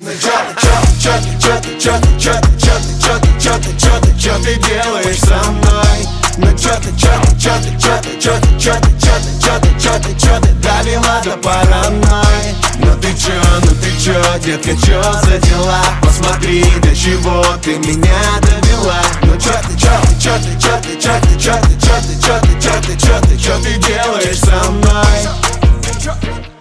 Чё ты делаешь со мной? Ну чё ты довела до паранойи? Ну ты чё, детка, чё за дела? Посмотри, до чего ты меня довела. Ну чё ты делаешь со мной?